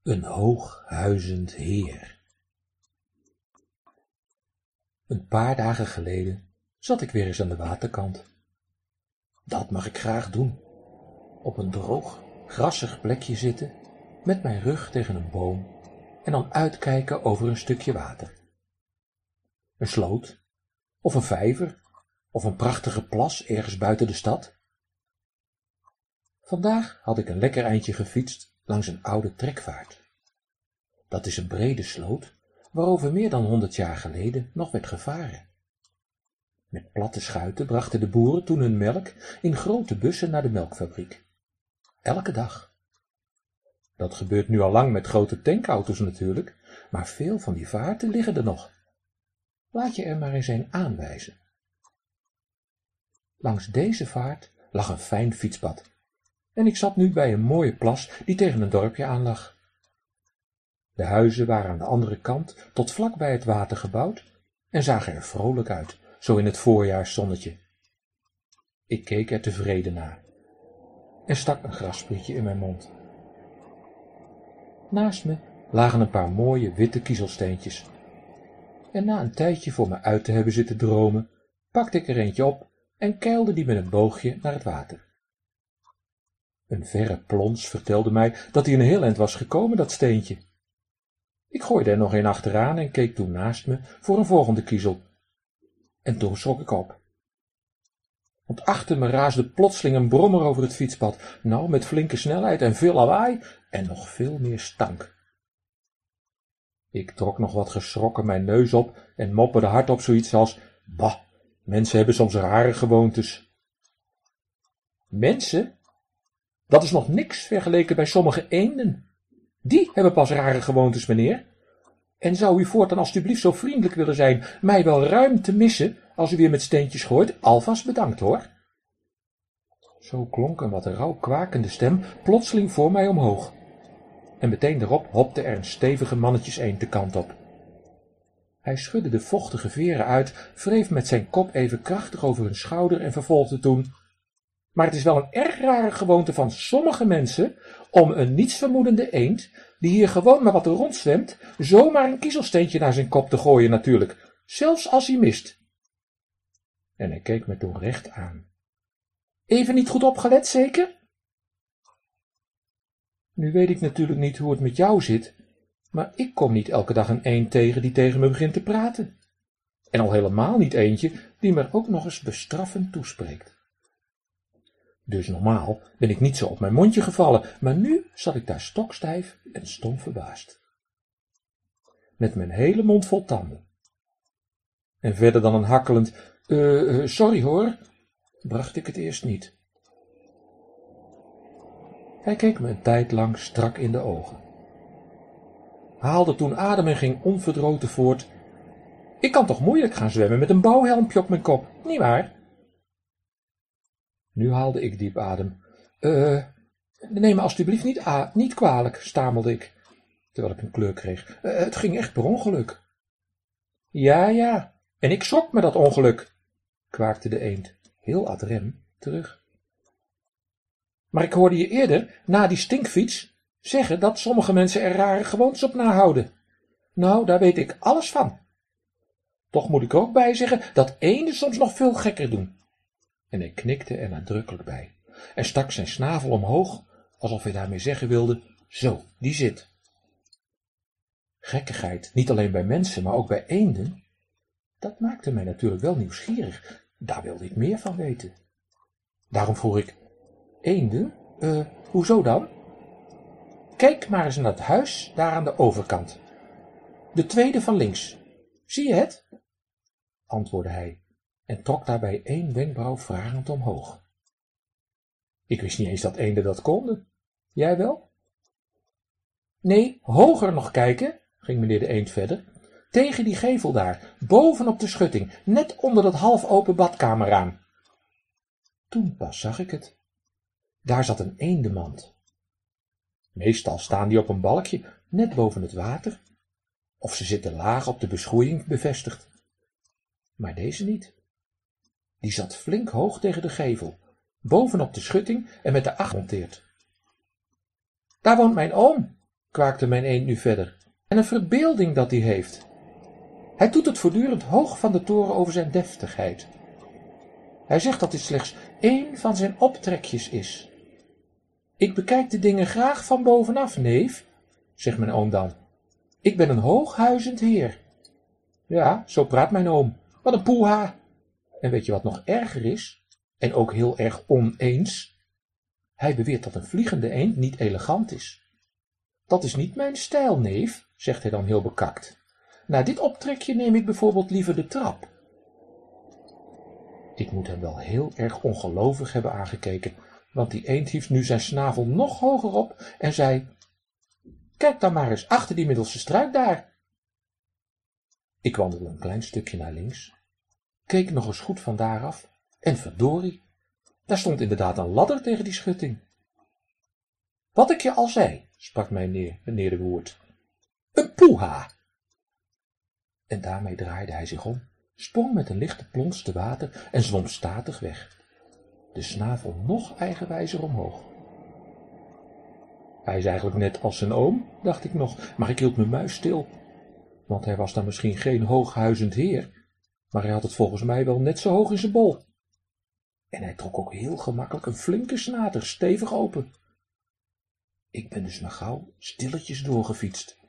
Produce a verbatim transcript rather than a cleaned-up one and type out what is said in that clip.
Een hooghuizend heer. Een paar dagen geleden zat ik weer eens aan de waterkant. Dat mag ik graag doen. Op een droog, grassig plekje zitten, met mijn rug tegen een boom en dan uitkijken over een stukje water. Een sloot, of een vijver, of een prachtige plas ergens buiten de stad. Vandaag had ik een lekker eindje gefietst langs een oude trekvaart. Dat is een brede sloot, waarover meer dan honderd jaar geleden nog werd gevaren. Met platte schuiten brachten de boeren toen hun melk in grote bussen naar de melkfabriek. Elke dag. Dat gebeurt nu al lang met grote tankauto's natuurlijk, maar veel van die vaarten liggen er nog. Laat je er maar eens een aanwijzen. Langs deze vaart lag een fijn fietspad, en ik zat nu bij een mooie plas die tegen een dorpje aan lag. De huizen waren aan de andere kant tot vlak bij het water gebouwd en zagen er vrolijk uit, zo in het voorjaarszonnetje. Ik keek er tevreden naar en stak een grassprietje in mijn mond. Naast me lagen een paar mooie witte kiezelsteentjes, en na een tijdje voor me uit te hebben zitten dromen, pakte ik er eentje op en keilde die met een boogje naar het water. Een verre plons vertelde mij dat hij een heel eind was gekomen, dat steentje. Ik gooide er nog een achteraan en keek toen naast me voor een volgende kiezel. En toen schrok ik op. Want achter me raasde plotseling een brommer over het fietspad, nou met flinke snelheid en veel lawaai en nog veel meer stank. Ik trok nog wat geschrokken mijn neus op en mopperde hardop zoiets als, bah, mensen hebben soms rare gewoontes. Mensen? Dat is nog niks vergeleken bij sommige eenden. Die hebben pas rare gewoontes, meneer. En zou u voortaan alstublieft zo vriendelijk willen zijn mij wel ruim te missen als u weer met steentjes gooit? Alvast bedankt, hoor. Zo klonk een wat rauw kwakende stem plotseling voor mij omhoog. En meteen daarop hopte er een stevige mannetjes-eend de kant op. Hij schudde de vochtige veren uit, wreef met zijn kop even krachtig over hun schouder en vervolgde toen: maar het is wel een erg rare gewoonte van sommige mensen om een nietsvermoedende eend, die hier gewoon maar wat rondzwemt, zomaar een kiezelsteentje naar zijn kop te gooien natuurlijk, zelfs als hij mist. En hij keek me toen recht aan. Even niet goed opgelet, zeker? Nu weet ik natuurlijk niet hoe het met jou zit, maar ik kom niet elke dag een eend tegen die tegen me begint te praten. En al helemaal niet eentje die me ook nog eens bestraffend toespreekt. Dus normaal ben ik niet zo op mijn mondje gevallen, maar nu zat ik daar stokstijf en stom verbaasd. Met mijn hele mond vol tanden. En verder dan een hakkelend, uh, uh, sorry hoor, bracht ik het eerst niet. Hij keek me een tijd lang strak in de ogen. Haalde toen adem en ging onverdroten voort. Ik kan toch moeilijk gaan zwemmen met een bouwhelmpje op mijn kop, nietwaar? Nu haalde ik diep adem. Eh, neem me alstublieft niet, a niet kwalijk, stamelde ik, terwijl ik een kleur kreeg. Uh, het ging echt per ongeluk. Ja, ja, en ik schrok me dat ongeluk, kwaakte de eend, heel ad rem, terug. Maar ik hoorde je eerder, na die stinkfiets, zeggen dat sommige mensen er rare gewoontes op nahouden. Nou, daar weet ik alles van. Toch moet ik er ook bij zeggen dat eenden soms nog veel gekker doen. En hij knikte er nadrukkelijk bij en stak zijn snavel omhoog, alsof hij daarmee zeggen wilde, zo, die zit. Gekkigheid, niet alleen bij mensen, maar ook bij eenden, dat maakte mij natuurlijk wel nieuwsgierig. Daar wilde ik meer van weten. Daarom vroeg ik, eenden? Uh, hoezo dan? Kijk maar eens naar het huis, daar aan de overkant. De tweede van links. Zie je het? Antwoordde hij en trok daarbij één wenkbrauw vragend omhoog. Ik wist niet eens dat eenden dat konden. Jij wel? Nee, hoger nog kijken, ging meneer de eend verder, tegen die gevel daar, boven op de schutting, net onder dat half open badkamerraam. Toen pas zag ik het. Daar zat een eendemand. Meestal staan die op een balkje, net boven het water, of ze zitten laag op de beschoeiing bevestigd. Maar deze niet. Die zat flink hoog tegen de gevel, bovenop de schutting en met de acht gemonteerd. Daar woont mijn oom, kwaakte mijn eend nu verder, en een verbeelding dat hij heeft. Hij doet het voortdurend hoog van de toren over zijn deftigheid. Hij zegt dat dit slechts één van zijn optrekjes is. Ik bekijk de dingen graag van bovenaf, neef, zegt mijn oom dan. Ik ben een hooghuizend heer. Ja, zo praat mijn oom. Wat een poeha. En weet je wat nog erger is? En ook heel erg oneens? Hij beweert dat een vliegende eend niet elegant is. Dat is niet mijn stijl, neef, zegt hij dan heel bekakt. Na dit optrekje neem ik bijvoorbeeld liever de trap. Ik moet hem wel heel erg ongelovig hebben aangekeken, want die eend hief nu zijn snavel nog hoger op en zei, kijk dan maar eens achter die middelste struik daar. Ik wandelde een klein stukje naar links, keek nog eens goed van daaraf, en verdorie, daar stond inderdaad een ladder tegen die schutting. Wat ik je al zei, sprak meneer, meneer de Woerd, een poeha. En daarmee draaide hij zich om, sprong met een lichte plons te water en zwom statig weg, de snavel nog eigenwijzer omhoog. Hij is eigenlijk net als zijn oom, dacht ik nog, maar ik hield mijn muis stil, want hij was dan misschien geen hooghuizend heer, maar hij had het volgens mij wel net zo hoog in zijn bol. En hij trok ook heel gemakkelijk een flinke snater stevig open. Ik ben dus maar gauw stilletjes doorgefietst,